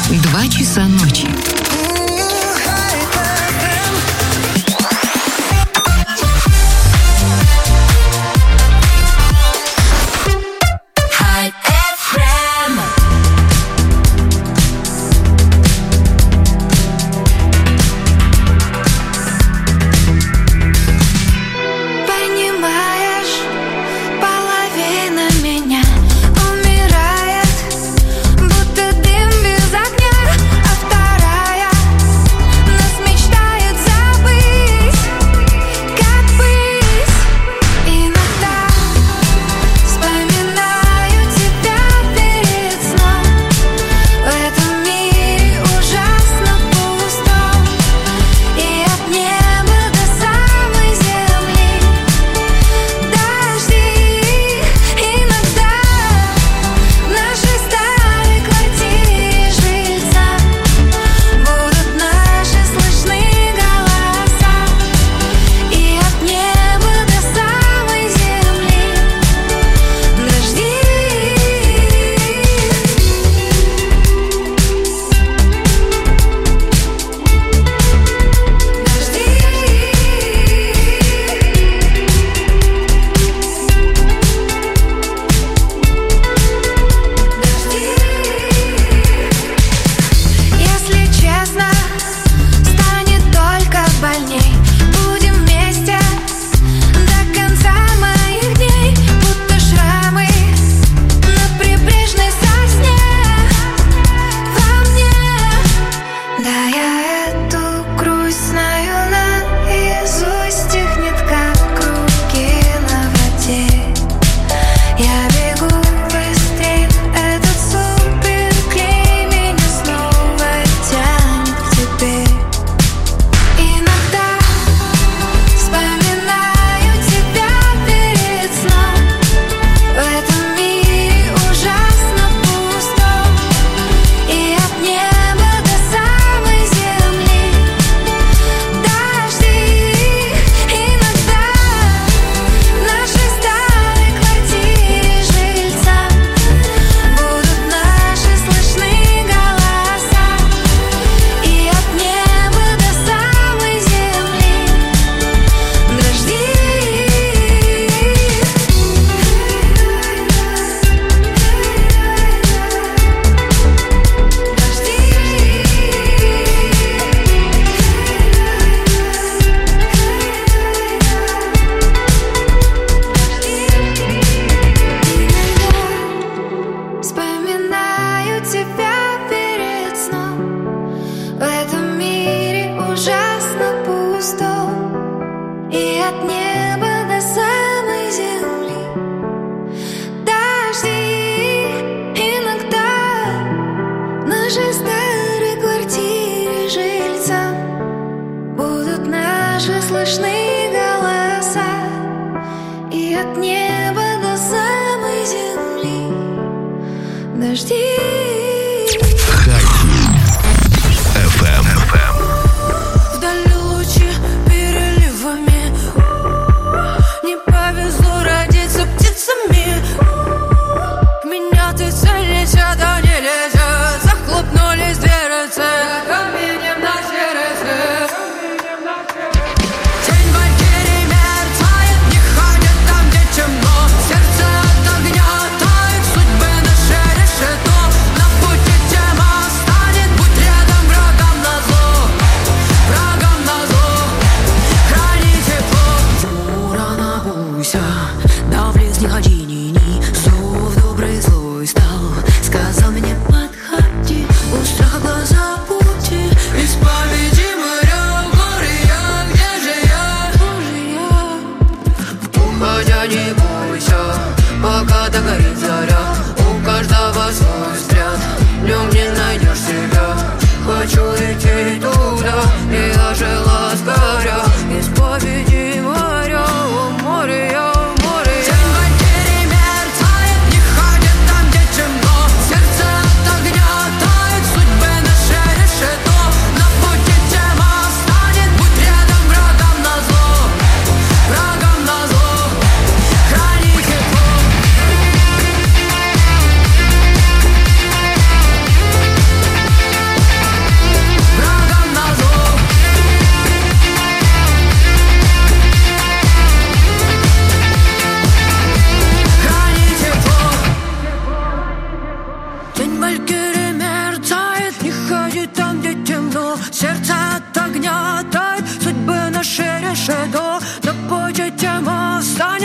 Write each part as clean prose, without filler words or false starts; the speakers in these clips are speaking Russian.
2 часа ночи.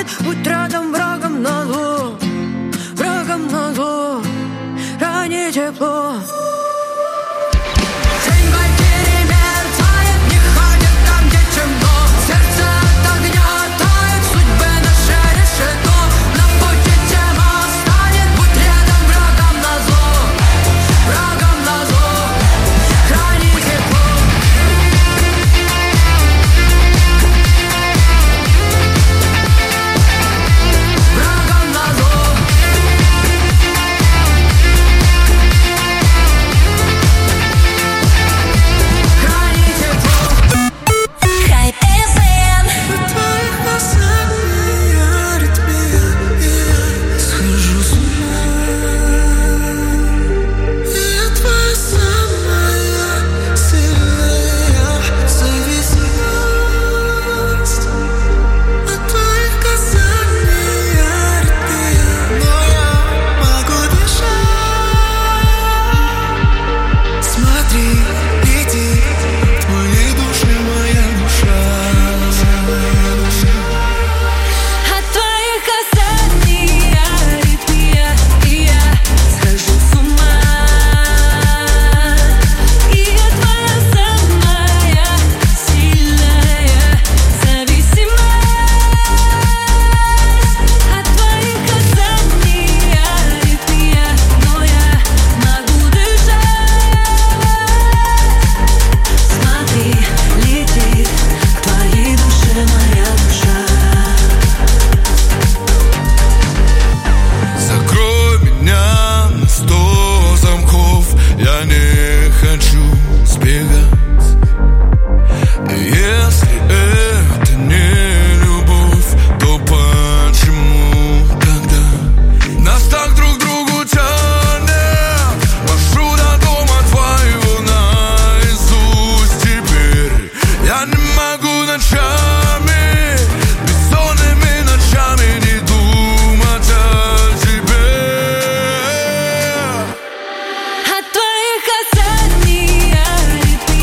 станет. Будь рядом, врагом назло, врагом назло, ранее тепло. От твоих касаний аритмия.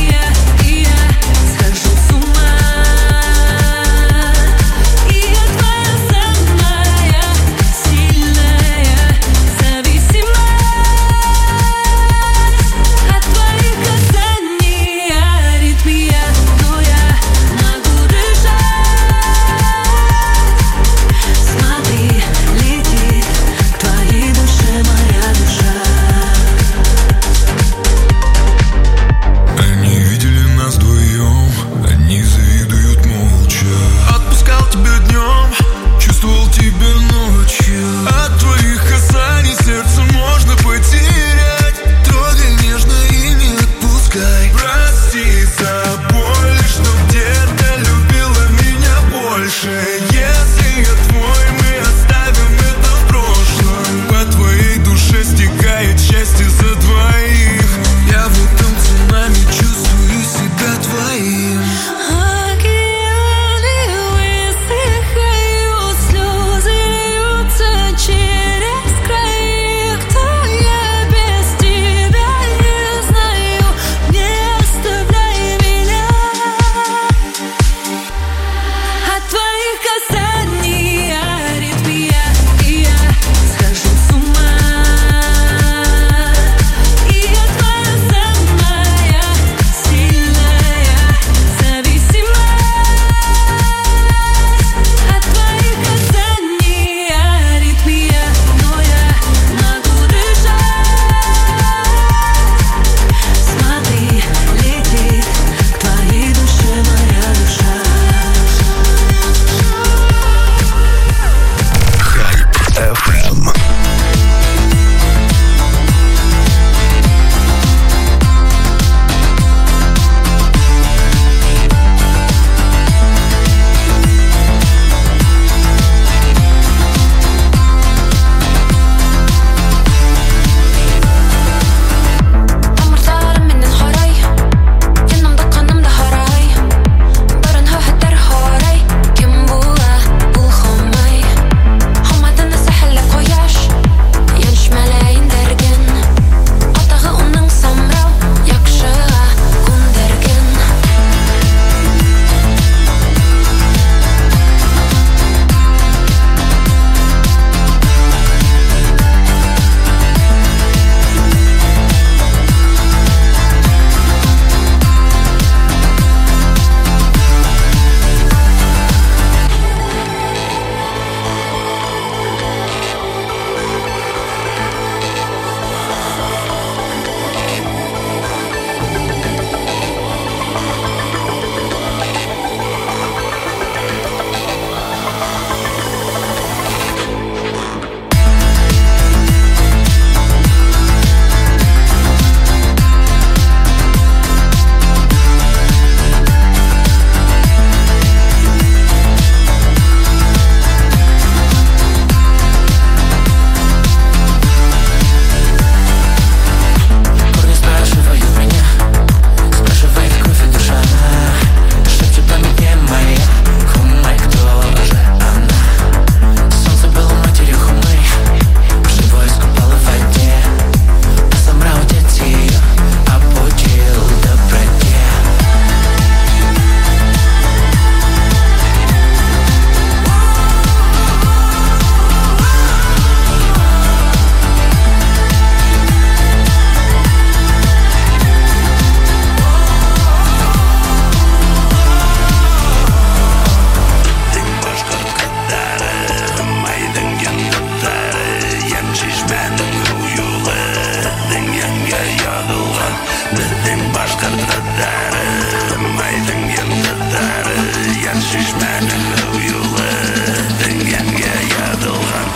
язылған біздің башқұрттарым айдың ендідары ян шишмәнің ұйылы діңгенге ядылған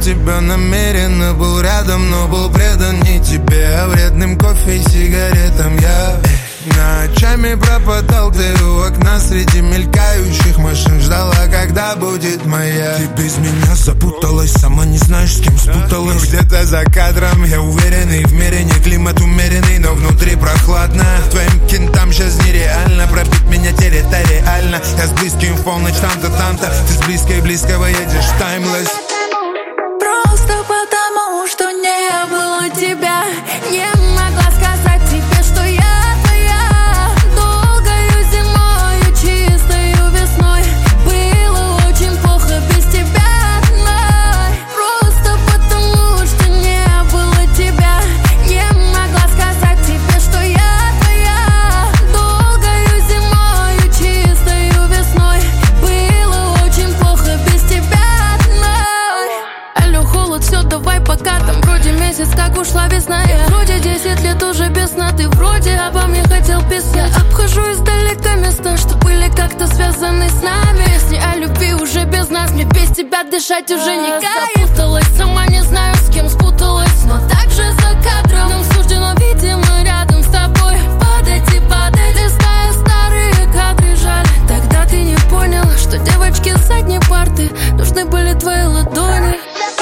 тебя намеренно был рядом, но был предан не тебе, а вредным кофе и сигаретам. Я ночами пропадал ты у окна среди мелькающих машин, ждала, когда будет моя. Ты без меня запуталась, сама не знаешь, с кем спуталась. Где-то за кадром я уверенный, в мире не климат умеренный, но внутри прохладно. Твоим кентам сейчас нереально пробить меня территориально. Я с близким в полночь там-то, ты с близкой близкого едешь в таймлесс. Просто потому, что не было тебя, не могла сказать тебе, что я твоя. Долгою зимою, чистою весной, было очень плохо без тебя одной. Просто потому, что не было тебя, не могла сказать тебе, что я твоя. Долгою зимою, чистою весной, было очень плохо без тебя одной. Алло, холод, все, давай пока. Там вроде месяц, как ушла весна. Я вроде 10 лет уже без сна. Ты вроде обо мне хотел писать. Я обхожу издалека места, что были как-то связаны с нами. Песни о любви уже без нас. Мне без тебя дышать уже не кайф. Запуталась, сама не знаю, с кем спуталась, но также за кадром нам суждено, видимо, рядом с тобой падать и падать, листая старые кадры. Жаль, тогда ты не понял, что девочки с задней парты нужны были твои ладони.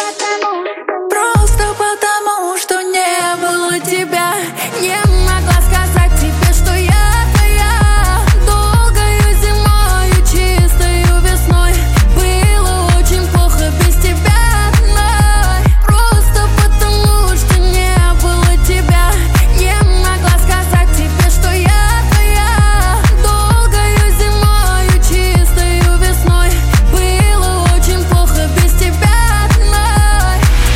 Просто потому, что не было тебя, не могла сказать тебе, что я твоя. Долгою зимою, чистою весной, было очень плохо без тебя одной. Просто потому, что не было тебя, не могла сказать тебе, что я твоя. Долгою зимою, чистою весной, было очень плохо без тебя одной.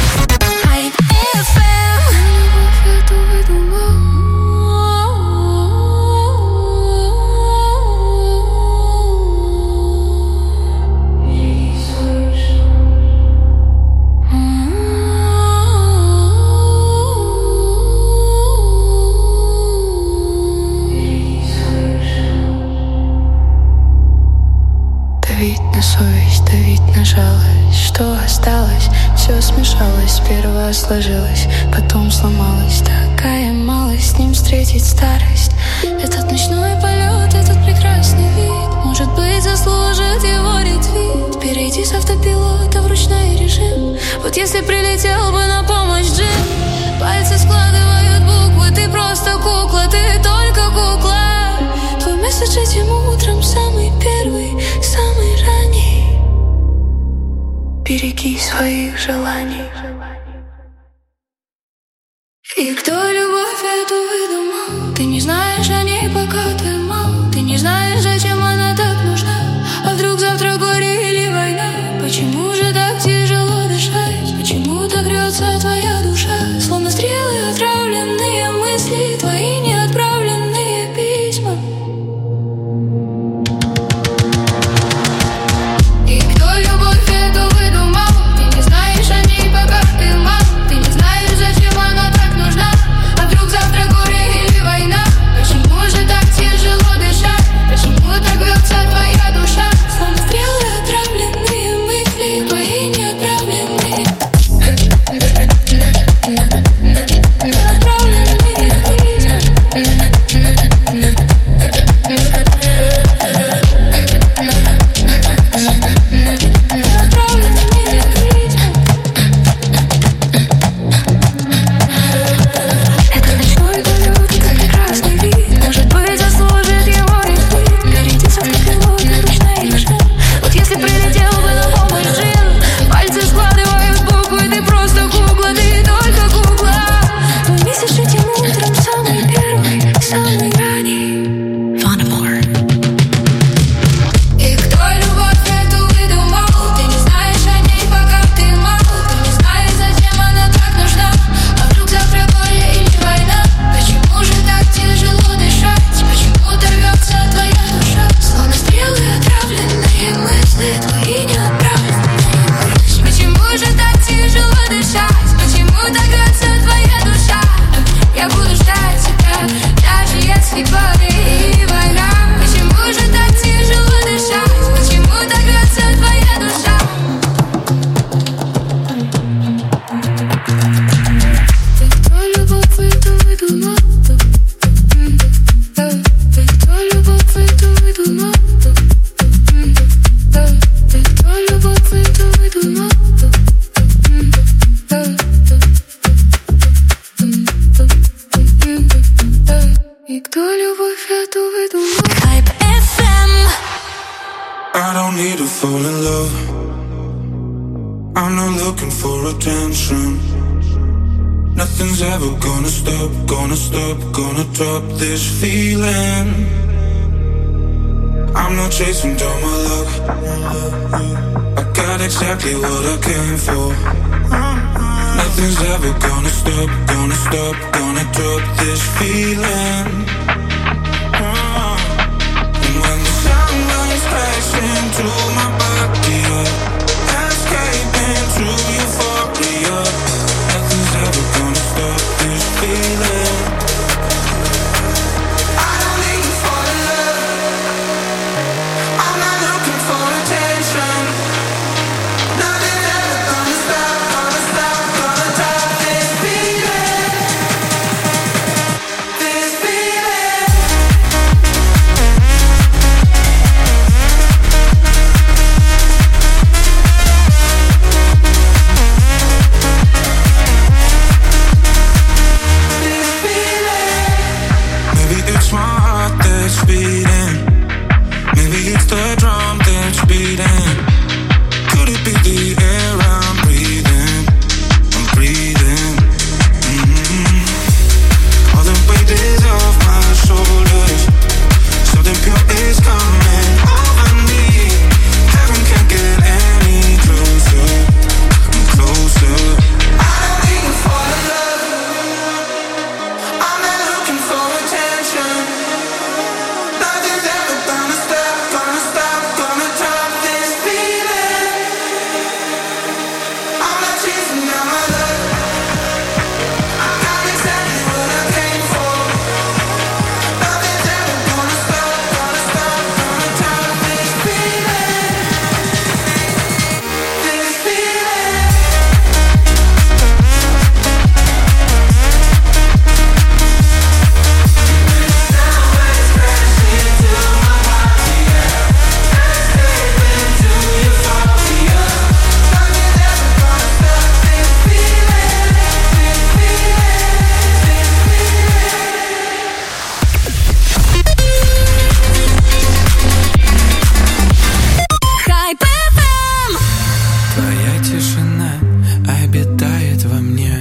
Давить на совесть, давить на жалость. Что осталось, все смешалось. Сперва сложилось, потом сломалось. Такая малость, с ним встретить старость. Этот ночной полет, этот прекрасный вид, может быть, заслужит его ретвит. Перейти с автопилота в ручной режим. Вот если прилетел бы на помощь джин. Пальцы складывают буквы, ты просто кукла, ты только кукла. Твой месседж этим утром самый первый, самый ранний. Береги своих желаний. И кто любовь эту выдумал? Ты не знаешь о ней, пока ты мал. Ты не знаешь, зачем она так нужна. А вдруг завтра горе или война? Почему же так тяжело дышать? Почему так рвется твоя душа? Словно стрелы, отравленные мысли, твои неотправленные письма. И кто любовь эту выдумал? Ты не знаешь о ней, пока ты мал. Ты не знаешь, зачем она так нужна. А вдруг завтра горе или война? Почему кто любовь эту выдумал. Hype FM. I don't need to fall in love. I'm not looking for attention. Nothing's ever gonna stop, gonna drop this feeling. I'm not chasing down my luck. I got exactly what I came for. Nothing's ever gonna stop, gonna drop this feeling. And when the sunlight crashing through my body, escaping through euphoria, nothing's ever gonna stop this feeling. I don't need to fall in love. I'm not looking for attention. Nothing's ever gonna stop, gonna drop this feeling. This feeling. This feeling. Maybe it's my heart that's beating. Maybe it's the drum that's beating. Could it be the air I'm breathing? I'm breathing. All the weight is off my shoulders. Something pure is coming over me. Heaven can't get any closer. I'm closer. I don't need to fall in love. I'm not looking for attention. Nothing's ever gonna stop, gonna drop this feeling. I'm not chasing down my love. I got exactly what I came for. Nothing's ever gonna stop, gonna drop this feeling. This feeling. Hype FM. Твоя тишина обитает во мне.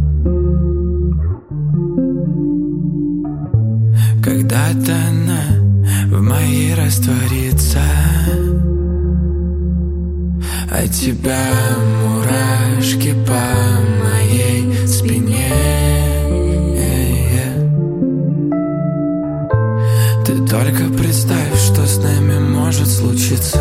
Когда-то она в моей растворится. От тебя мурашки по моей спине. Ты только представь, что с нами может случиться.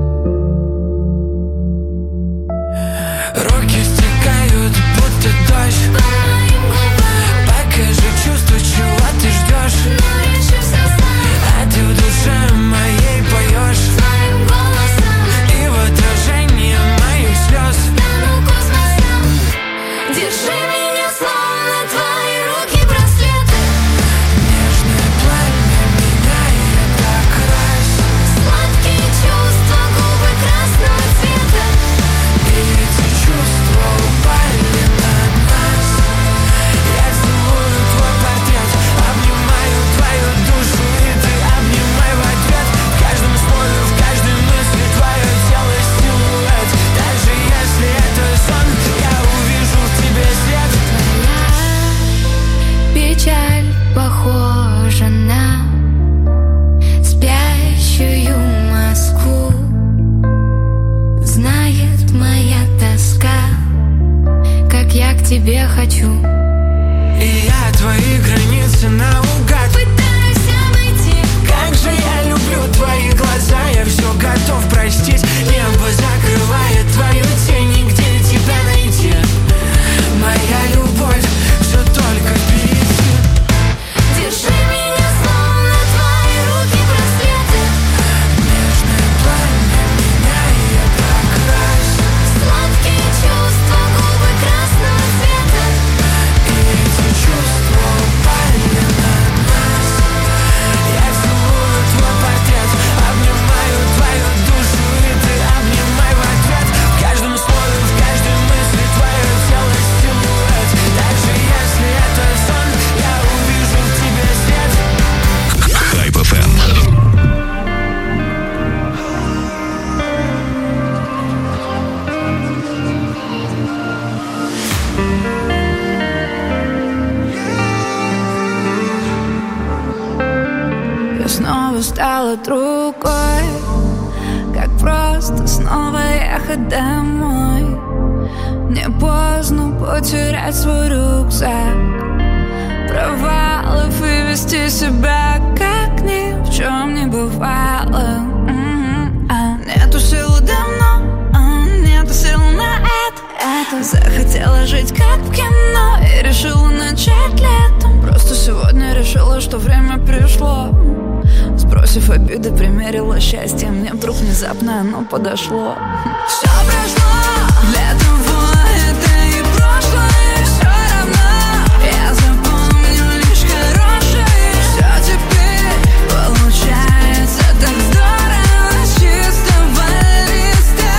Руки стекают, будто дождь. Покажи чувство, чего ты ждешь. А ты в душе моей поешь. И в отражении моих слез. Держи меня, словно твои руки браслеты. Нежное пламя меняет окрас. Сладкие чувства, губы красного цвета. И эти чувства упали на нас. Я целую твой портрет, обнимаю твою душу, и ты обнимай в ответ. В каждом слове, в каждой мысли твое тело силуэт. Даже если это сон, я увижу в тебе свет. Печаль похожа на спящую Москву. Знает моя тоска, как я к тебе хочу. И я твои границы наугад Пытаюсь обойти. Как же я люблю твои глаза, я все готов простить. Небо закрывает твою тень, нигде тебя найти. Моя любовь все только впереди. Держи меня, словно твои руки браслеты. Нежное пламя меняет окрас. Сладкие чувства, губы красного цвета. стала другой. Как просто снова ехать домой. Не поздно потерять свой рюкзак провалов и вести себя, как ни в чем не бывало. Нету сил давно, нету сил на это. Захотела жить как в кино и решила начать летом. Просто сегодня решила, что время пришло. Сбросив обиды, примерила счастье. Мне вдруг внезапно оно подошло. Все прошло, для того это и прошлое. Все равно я запомню лишь хорошее. Все теперь получается так здорово с чистого листа.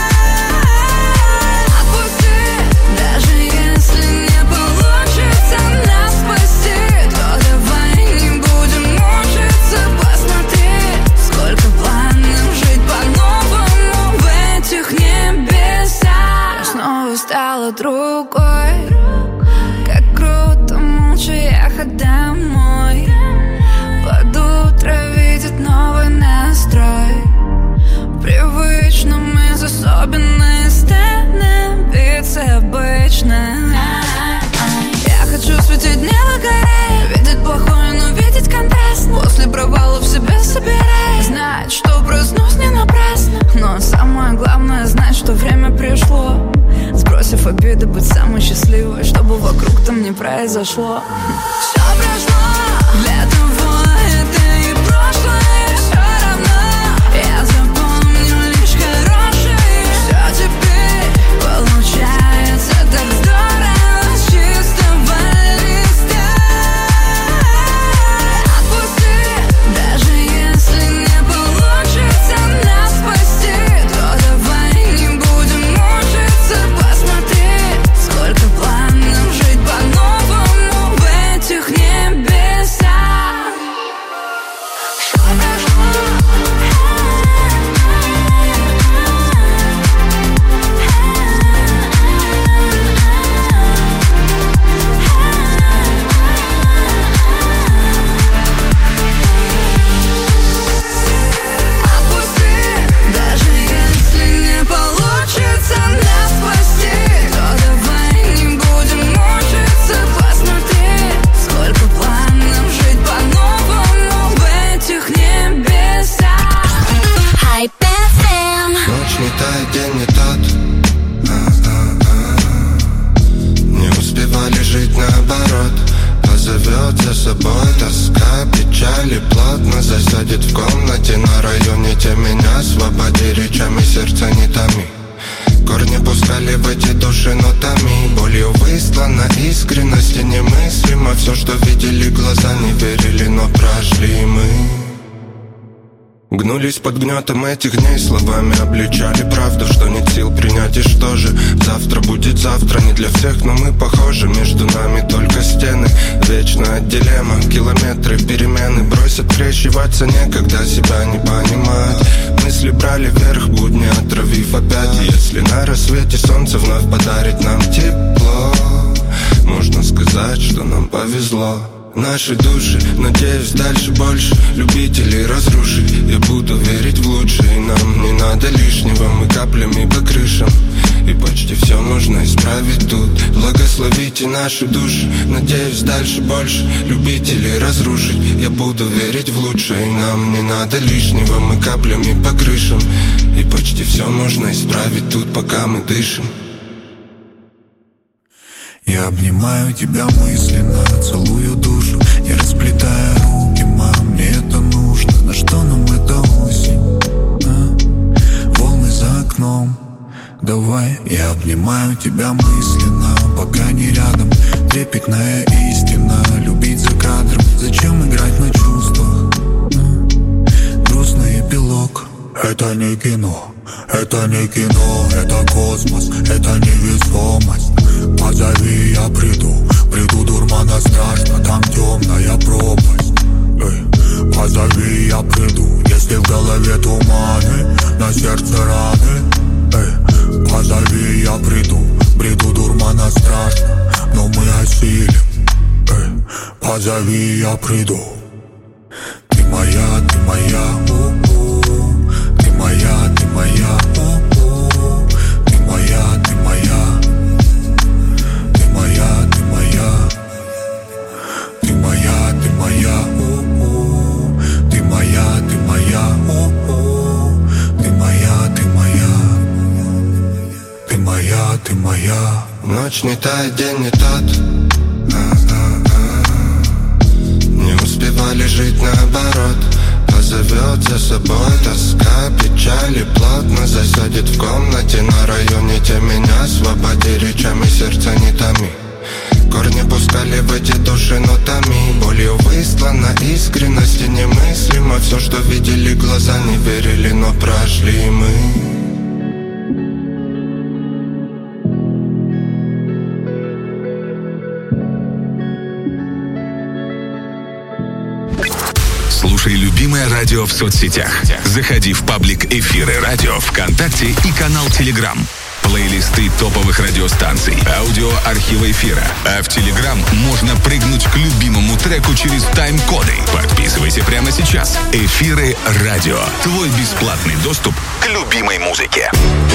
Отпусти, даже если не получится нас спасти, то давай не будем мучиться. Посмотри, сколько планов жить по-новому в этих небесах. Я снова стала другой. Как круто молча ехать домой. Под утро видеть новый настрой. В привычном из особенной становиться обычно. Я хочу светить, не выгорая, видеть плохое, но видеть контраст. После провала в себе собирай. Знать, что проснусь не напрасно. Но самое главное знать, что время пришло. Сбросив обиды, быть самой счастливой, чтобы вокруг там не произошло. Все прошло, для того это и прошлое. Все равно я запомню лишь хорошее. Все теперь получается так здорово с чистого листа. Отпусти, даже если не получится нас спасти, то давай не будем мучиться. Посмотри, сколько планов жить по-новому в этих небесах. Отпусти, даже если не получится нас спасти, то давай не будем мучиться. Посмотри, сколько планов жить по-новому в этих небесах. Hype FM. Ночь не та, день не тот. Не успевали жить наоборот. Позовет за собой тоска, печали плотно засядет в комнате на районе. Те меня освободи, речами сердца не томи. Корни пускали в эти души нотами. Болью выслана искренность и немыслимо. Все, что видели глаза, не верили, но прошли мы. Гнулись под гнетом этих дней, словами обличали правду, что нет сил принять, и что же завтра будет завтра, не для всех, но мы похожи. Между нами только стены, вечная дилемма. Километры, перемены, бросят крещиваться некогда, себя не понимают. Мысли брали вверх, будни отравив опять. И если на рассвете солнце вновь подарит нам тепло, можно сказать, что нам повезло. Наши души, надеюсь, дальше больше любителей разрушить. Я буду верить в лучшее, нам не надо лишнего. Мы каплями по крышам, и почти все можно исправить тут. Благословите наши души, надеюсь, дальше больше любителей разрушить. Я буду верить в лучшее, нам не надо лишнего. Мы каплями по крышам, и почти все можно исправить тут, пока мы дышим. Я обнимаю тебя мысленно, целую душу, не расплетая руки, мам, мне это нужно. На что нам эта осень? Волны за окном. Давай, я обнимаю тебя мысленно, пока не рядом. Трепетная истина, любить за кадром. Зачем играть на чувствах? Грустный эпилог. Это не кино, это не кино, это космос, это невесомость. Позови, я приду, приду, дурмана страшно, там темная пропасть. Позови, я приду, если в голове туманы, на сердце раны. Позови, я приду, приду, дурмана страшно, но мы осилим. Позови, я приду. Ты моя моя, ты моя, ты моя, ты моя, ты моя, ты моя, ты моя, ты моя, ты моя, ты моя, ты моя, ты моя, ты моя, ты моя, ты моя. Ночь не та, день не тот. Не успевали жить наоборот. Позовет за собой тоска, печаль и плотно засадит в комнате на районе. Те меня освободи, речами сердца не томи. Корни пускали в эти души нотами. Болью выслана искренность и немыслимо. Все, что видели глаза, не верили, но прошли мы. Слушай любимое радио в соцсетях. Заходи в паблик «Эфиры радио» ВКонтакте и канал Телеграм. Плейлисты топовых радиостанций, аудио архива эфира. А в Телеграм можно прыгнуть к любимому треку через тайм-коды. Подписывайся прямо сейчас. «Эфиры радио». Твой бесплатный доступ к любимой музыке.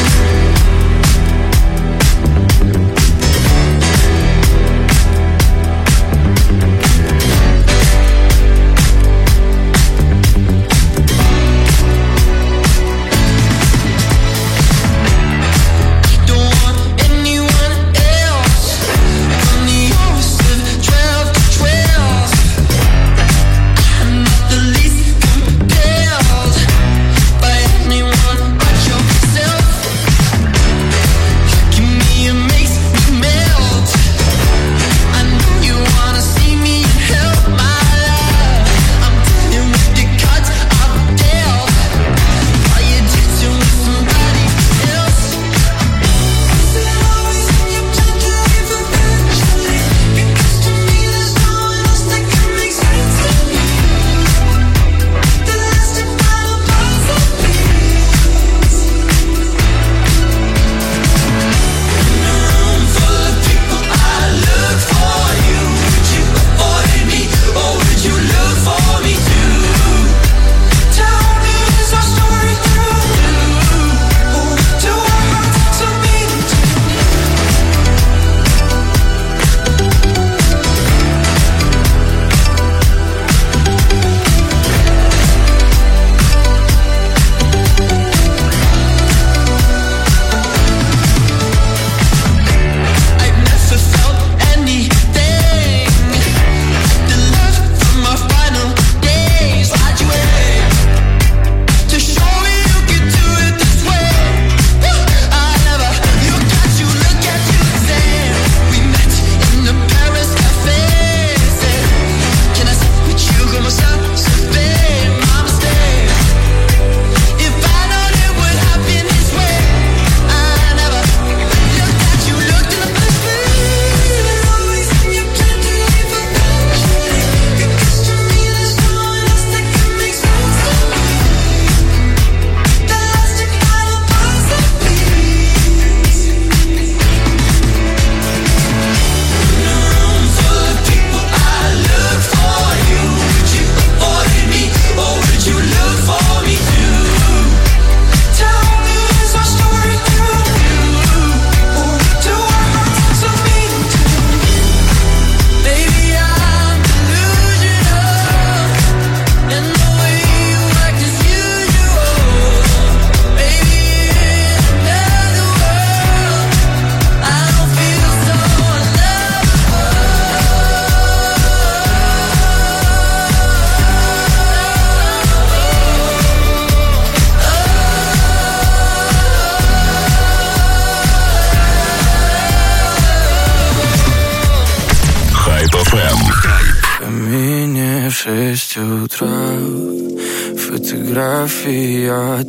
Фотография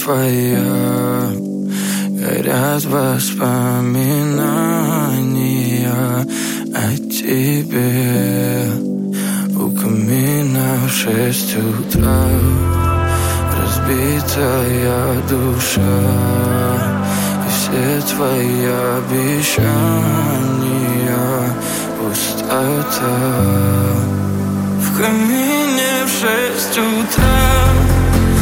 твоя, горят воспоминания о тебе. У камина в 6 утра, разбитая душа, и все твои обещания пустота. В камине в 6 утра,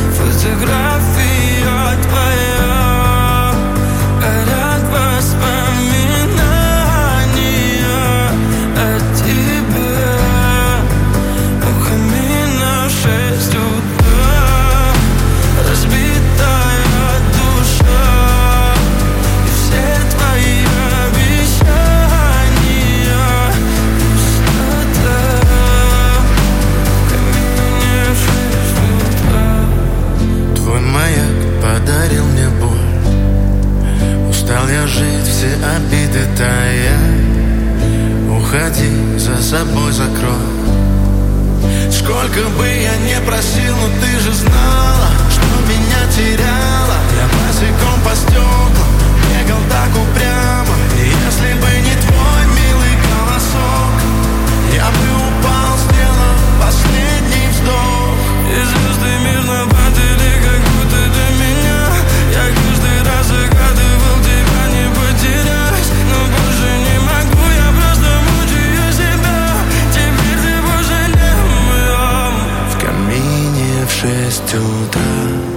Сколько бы я не просил, но ты же знала, что меня теряла. Я босиком по стеклам бегал так упрямо. И если бы не твой милый голосок, я бы упал, сделав последний вздох. И звезды мирно падали, как будто для меня. Я каждый раз загадывал тебя не потерять, но больше не могу, я просто мучаю себя. Теперь ты больше не моя. В камине в 6 утра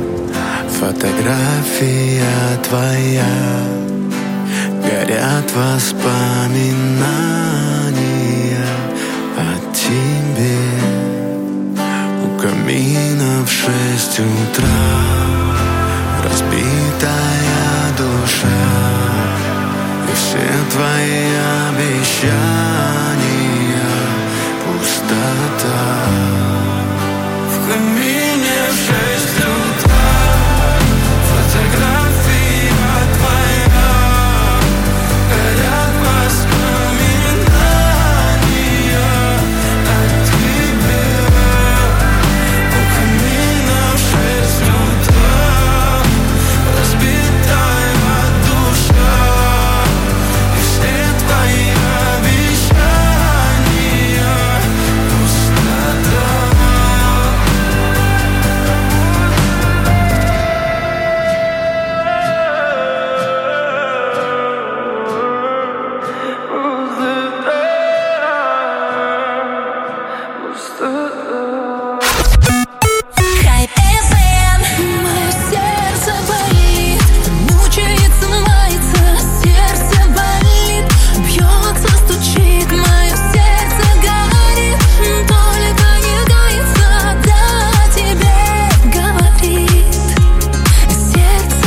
фотография твоя. Горят воспоминания о тебе. У камина в 6 утра разбитая душа. И все твои обещания пустота. В камине в 6 утра фотография твоя. Горят воспоминания о тебе. У камина в 6 утра разбитая душа. И все твои обещания пустота. Хайп FM. Мое сердце болит, мучается, мается, сердце болит, бьется, стучит, мое сердце горит, только не гается, да тебе говорит, сердце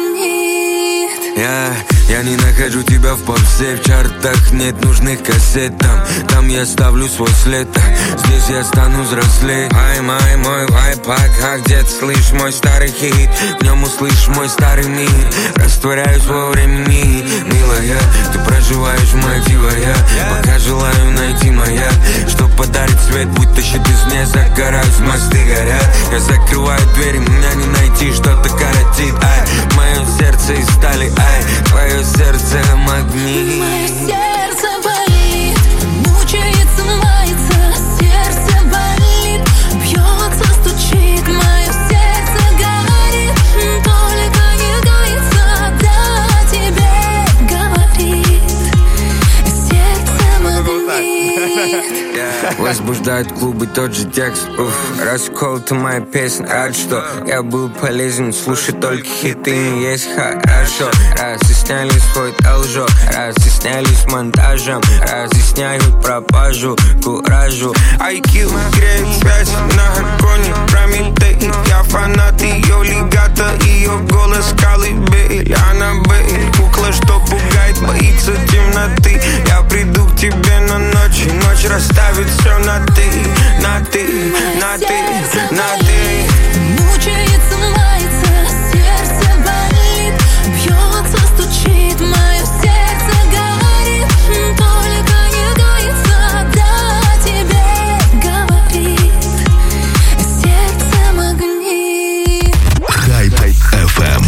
магнит. Я не нахожу тебя в попсе, в чартах нет нужных кассет. Там я ставлю свой след, здесь я стану взрослее. Ай, мой вайпак, а где-то слышь мой старый хит. В нем услышь мой старый мир, растворяюсь во времени. Милая, ты проживаешь мои дива, я пока желаю найти маяк, чтоб подарить свет, будто щит из меня загораюсь, мосты горят. Я закрываю двери, меня не найти, что-то коротит. Ай, мое сердце из стали, ай, твое сердце магнит. Мое сердце болит, мучается, мается, сердце болит, бьется, стучит, мое сердце горит, только не гается, да тебе говорит, сердце магнит. Возбуждают клубы тот же текст. Расколота моя песня. Рад, что я был полезен. Слушай только хиты, не есть хорошо. Разъясняли свой должок, разъяснялись монтажем, разъясняют пропажу, куражу. IQ греет связь на коне Прометей. Я фанат ее легато, ее голос колыбель. Аннабель, кукла, что пугает, боится темноты. Я приду к тебе на ночь, и ночь расставит все на ты, на ты, на ты, на ты. Мучается, мается, сердце болит, бьется, стучит, мое сердце горит, только не гается, да тебе говорит, сердце магнит. Хайп FM.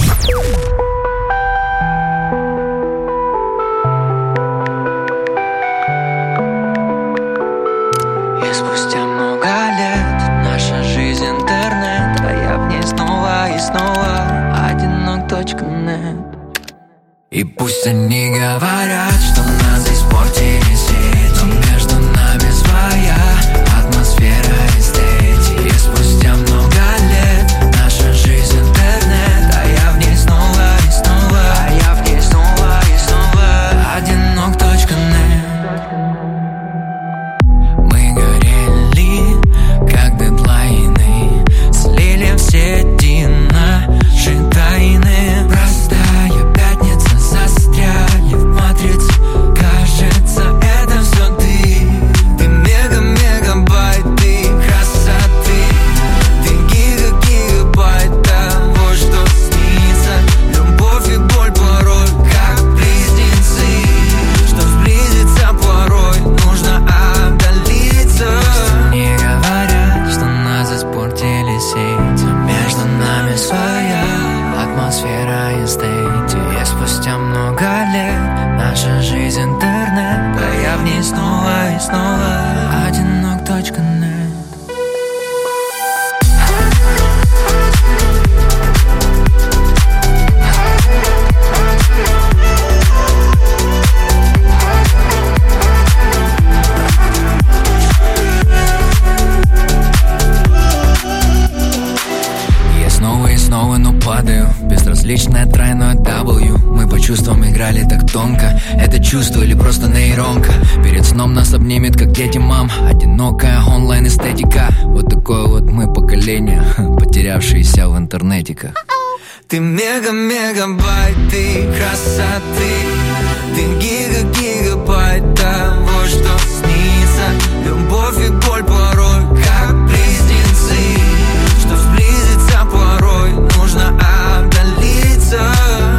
И спустя много лет наша жизнь интернет, а я в ней снова и снова одинок.нет. И пусть они говорят, что нас испортили сеть, но между нами своя атмосфера и стейт. И спустя много лет наша жизнь интернет, а я в ней снова и снова, а я в ней снова и снова одинок.нет. Мы горели, как дедлайны, слили в сети наши тайны. Простая пятница, застряли в матрице. Кажется, это чувством играли так тонко. Это чувство или просто нейронка? Перед сном нас обнимет, как дети, мам. Одинокая онлайн-эстетика. Вот такое вот мы поколение, потерявшиеся в интернетиках. Ты мега-мегабайт, ты красоты. Ты гига-гигабайт того, что снится. Любовь и боль порой, как близнецы. Что сблизиться порой, нужно отдалиться.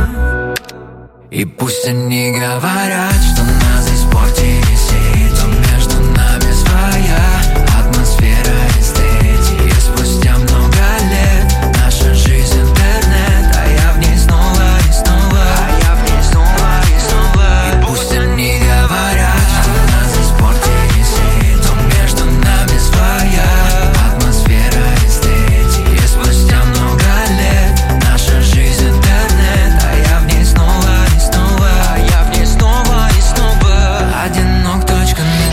И пусть они говорят, что нас испортили сети, но между нами своя атмосфера эстетики. И спустя много лет наша жизнь интернет, а я в ней снова и снова, а я в ней снова и снова. И пусть они говорят, что нас испортили сети, но между нами своя атмосфера эстетики. И спустя много лет наша жизнь интернет, а я в ней снова и снова, а я в ней снова и снова. Одинок.нет.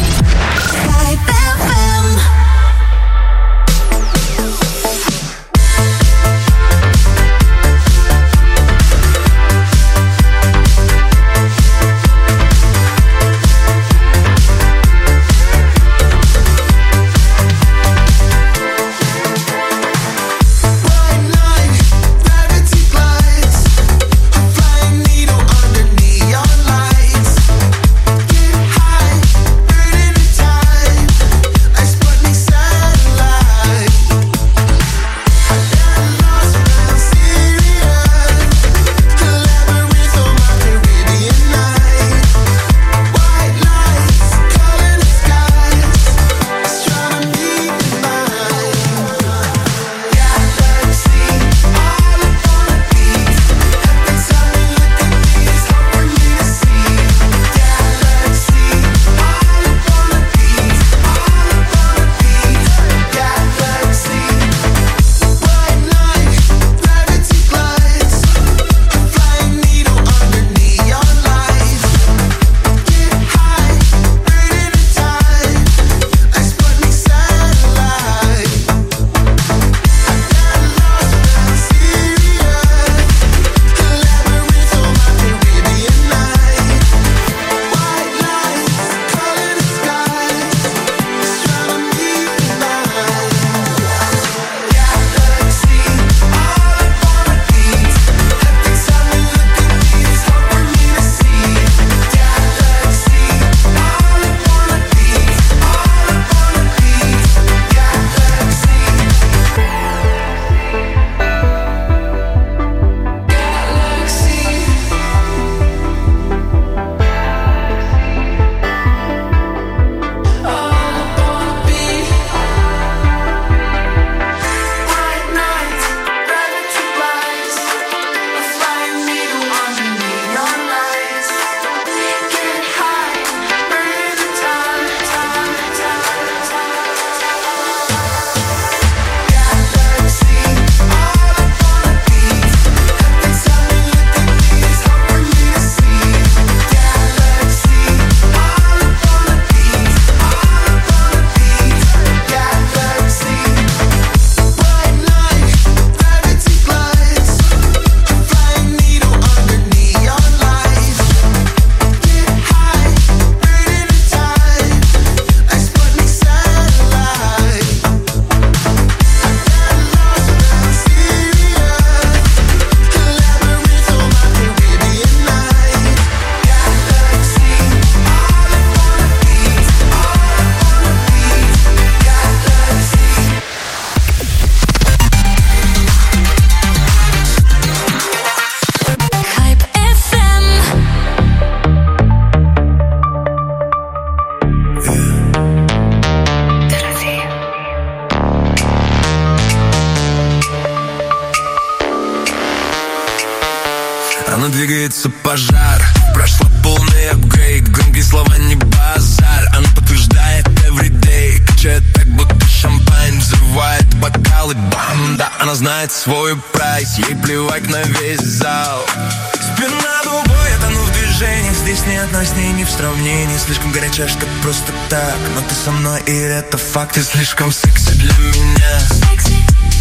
Оно двигается пожар, прошла полный апгрейд, громкие слова не базар. Она подтверждает everyday, качает так, будто шампань, взрывает бокалы, бам, да, она знает свой прайс, ей плевать на весь зал. Спина дугой, я тону в движениях, здесь ни одной с ней не в сравнении. Слишком горячая, что просто так, но ты со мной, и это факт. Ты слишком секси для меня.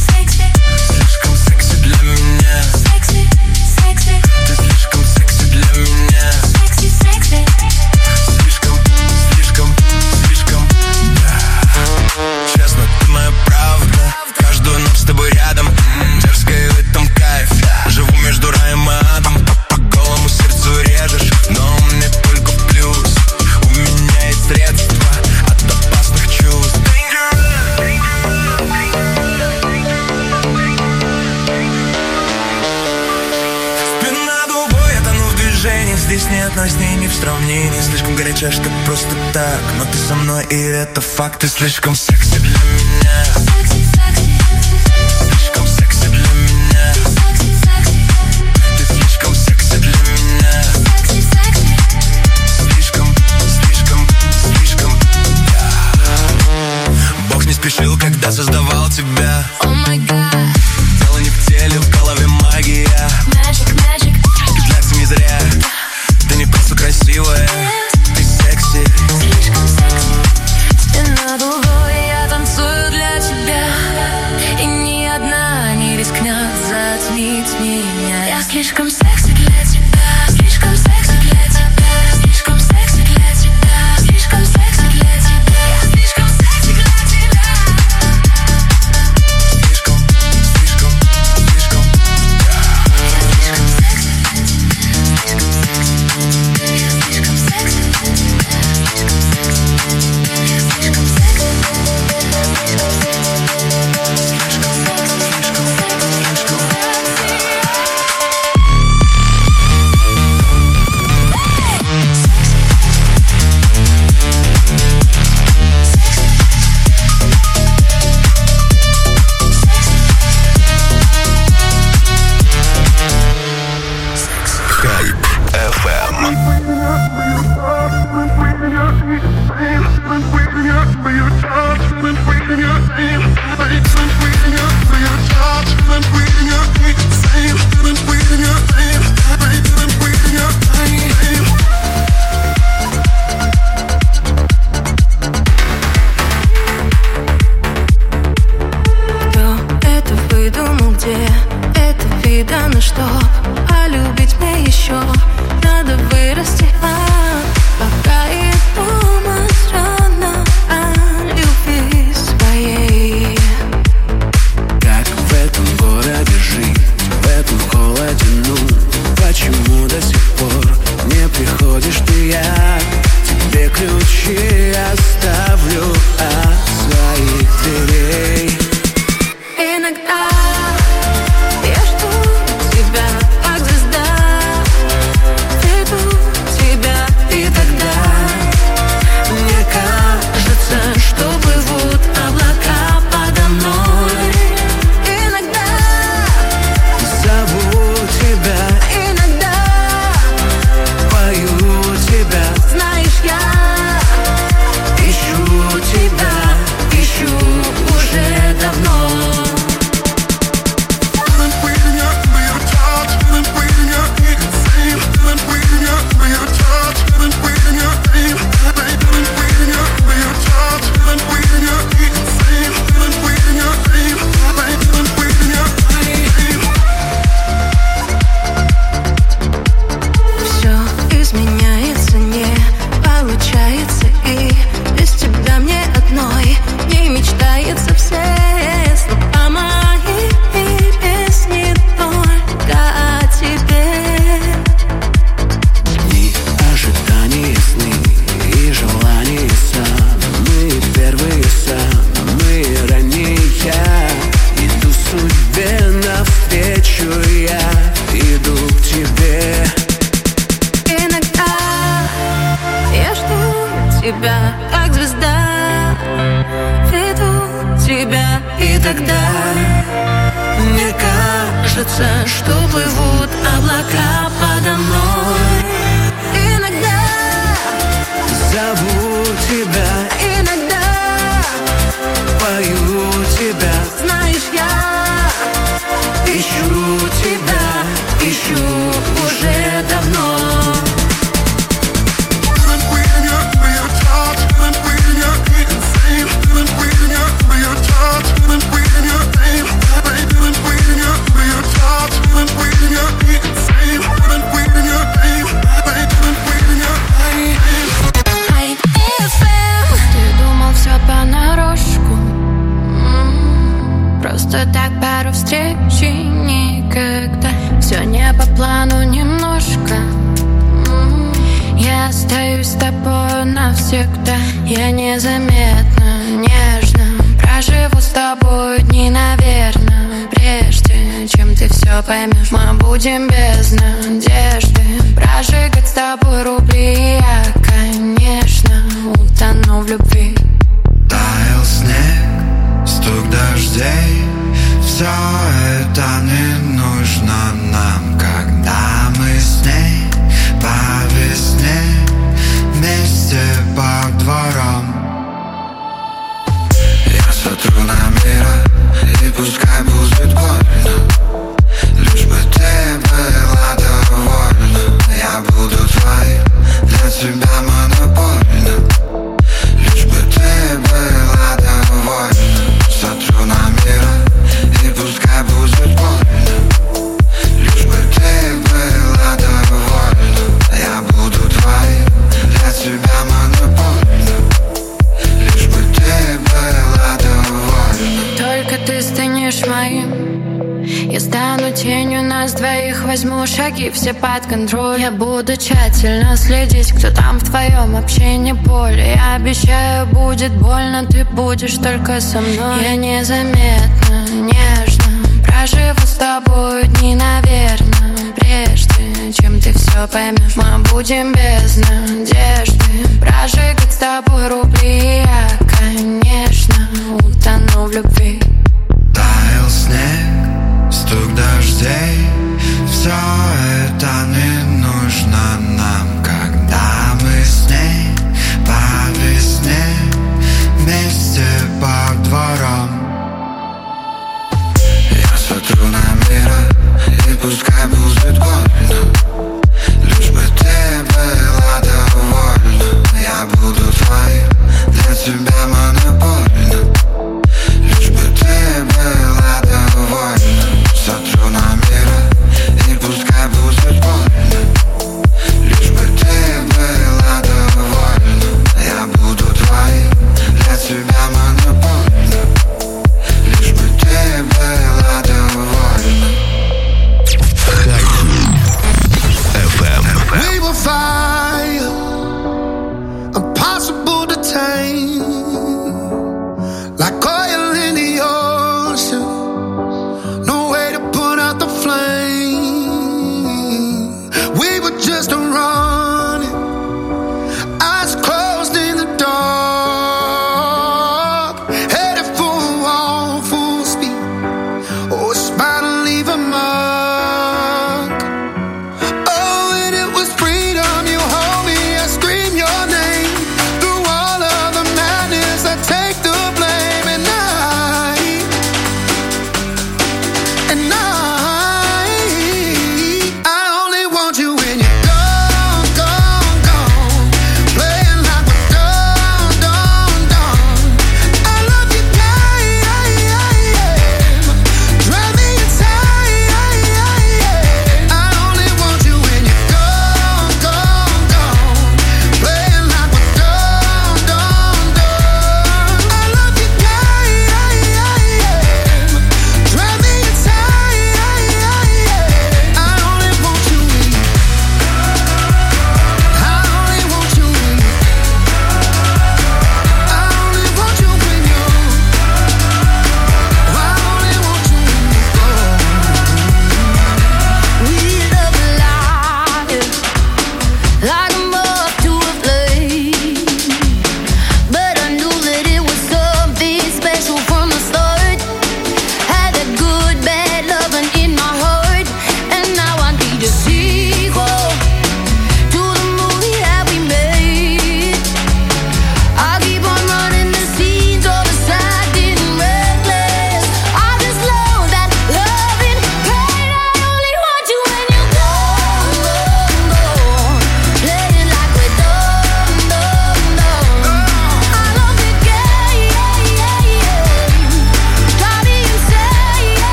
Слишком секси для меня. Ты слишком секси для сравнений. Слишком горячая, чтоб просто так, но ты со мной, и это факт. Ты слишком секси для меня. Слишком секси для меня. Ты слишком секси для меня. Слишком Бог не спешил, когда создавал тебя. Oh my God. Дело не в теле, в голове магия. Magic. Петляться не зря. Ты не просто красивая, ты секси. Слишком секси. Стена другой, я танцую для тебя. И ни одна не рискнет затмить меня. Я слишком секси для тебя. Слишком секси для тебя. Слишком секси для тебя. Слишком секси для тебя. Я слишком секси для тебя. Слишком тебя, как звезда. Веду тебя, и тогда мне кажется, что плывут облака подо мной. Иногда зову тебя, иногда пою тебя. Знаешь, я ищу тебя, ищу уже давно. Ты думал все понарошку, просто так пару встреч и никогда. Все не по плану немножко. Я остаюсь с тобой навсегда. Я незаметно, нежно проживу с тобой дни, наверное. Прежде чем ты все поймешь, мы будем без надежды прожигать с тобой рубли. дождей. Все это не нужно нам, когда мы с ней по весне вместе по дворам. Я сотру на мира, и пускай будет больно, лишь бы ты была довольна. Я буду твоим, для тебя монопольным, лишь бы ты была довольна. Сотру на мира, и пускай будет больно, лишь бы ты была довольна. Я буду твоим, для тебя монопольным, лишь бы ты была довольна. Только ты станешь моим, я стану тенью нас двоих. Возьму шаги все под контроль. Я буду тщательно следить, кто там в твоем общении поле. Я обещаю, будет больно, ты будешь только со мной. Я незаметно, нежно проживу с тобой дни, наверное, прежде чем ты все поймешь. Мы будем без надежды прожигать с тобой рубли. Я, конечно, утону в любви. Таял снег, стук дождей. Все это не нужно нам, когда мы с ней по весне вместе по дворам. Я сотру на мира, и пускай будет больно, лишь бы ты была довольна. Я буду твоим, для тебя монопольным, лишь бы ты была довольна. Сотру на мира, и пускай будет больно, лишь бы ты была довольна. Я буду твоим, для тебя монопольным, лишь бы ты была довольна. We will fire, impossible to tame, like